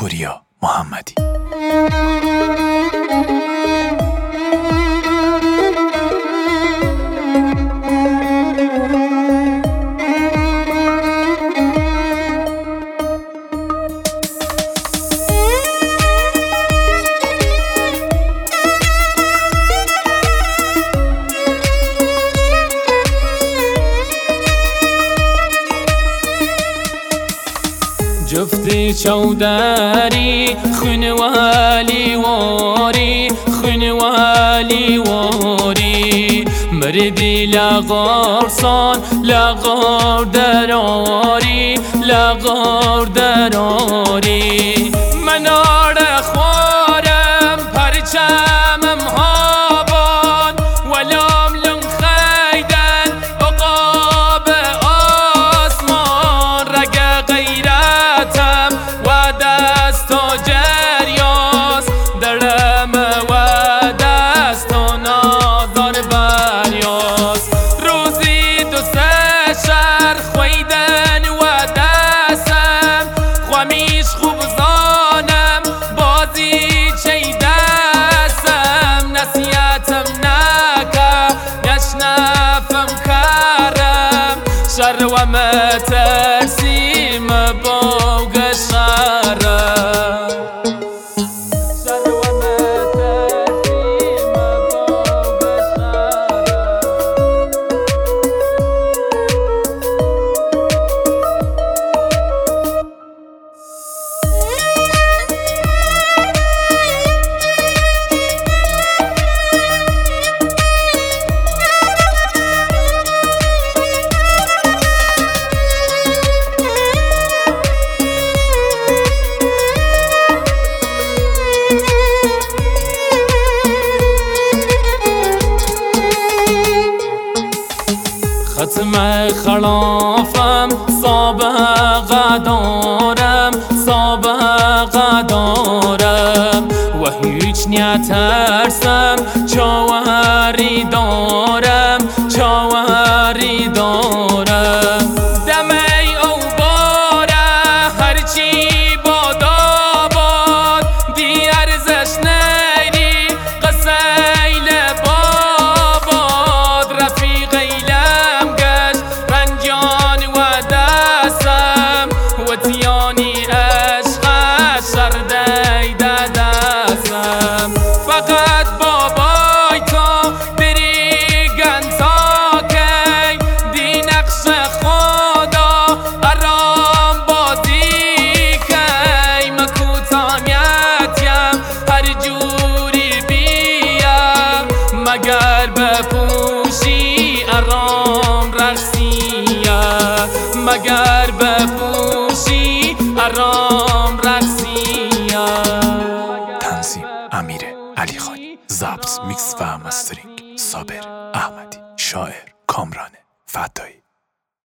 پوریا محمدی. جفتی چودری خونوالی واری خونوالی واری مردی لغار سان لغار دراری لغار دراری من آره خوارم پرچمم هابان ولام لن خیدن عقاب آسمان رگ غیرتم و دست و جریاس درم و دست و نازار بریاس روزی دو سه شهر خویدن و دستم خوامیش خوب زانم بازی چی دستم نصیحتم نکه نشنفم کرم شر و مترسیم بوگ شرم شر و مترسیم بوگ ختم خلافم سابقه دارم سابقه دارم و هیچ نترسم چاوری دارم چاوری دارم دمی او باره هرچی باد آباد دی ارزش نیری قسیل باباد رفیقی وتیانی عشق سردی دستم فقط بابای تو بریگن تا کی دی نقش خدا ارام بازی کی مکوتانیتیم هر جوری بیم مگر بپوشی ارام رقصیه مگر بپوشی ارام رقصیه. تنظیم امیر علی خانی، ضبط میکس و مسترینگ صابر احمدی، شاعر کامران فدایی.